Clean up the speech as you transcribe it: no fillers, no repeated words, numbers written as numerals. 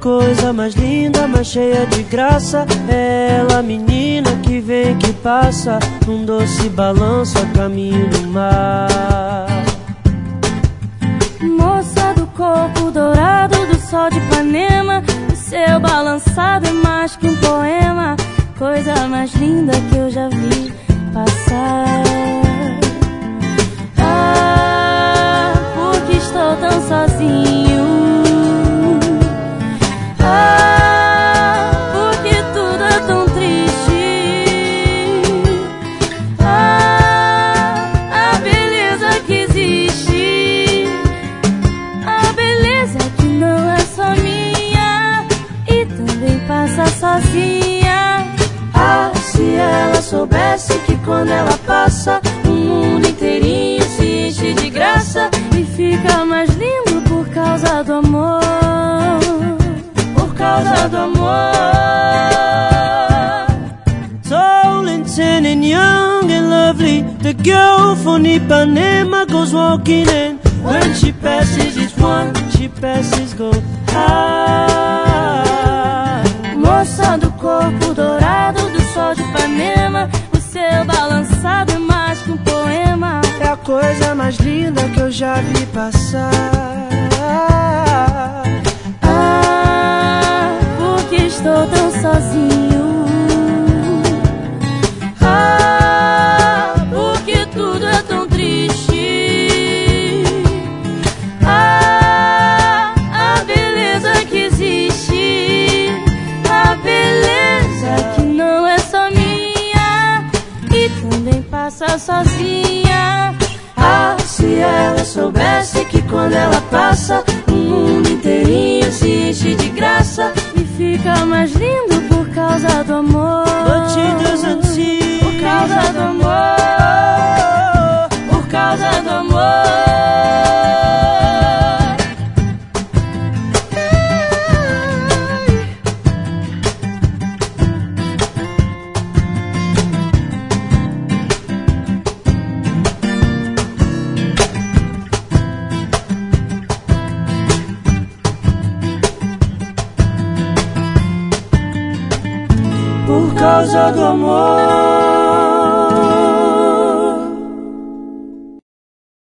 coisa mais linda, mais cheia de graça. É ela, menina que vem, que passa, num doce balanço a caminho do mar. Moça do corpo dourado do sol de Ipanema, o seu balançado é mais que um poema, coisa mais linda que eu já vi passar. Ah, porque estou tão sozinho. Ah, porque tudo é tão triste. Ah, a beleza que existe, a beleza que não é só minha e também passa sozinha. Ah, se ela soubesse que quando ela passa, o mundo inteirinho se enche de graça E fica mais lindo por causa do amor. por causa do amor. Tall and tan and young and lovely, the girl from Ipanema goes walking, and when she passes it's one, she passes gold. Ah, Moça do corpo dourado do sol de Ipanema, o seu balançado é mais que um poema, é a coisa mais linda que eu já vi passar. ah, porque estou tão sozinho. Ah, porque tudo é tão triste. Ah, a beleza que existe, a beleza que não é só minha e também passa sozinha. Ah, se ela soubesse que quando ela passa, o mundo inteirinho se enche de graça E fica mais lindo por causa do amor. But she doesn't see. Por causa do amor. Por causa do amor. Por causa do amor.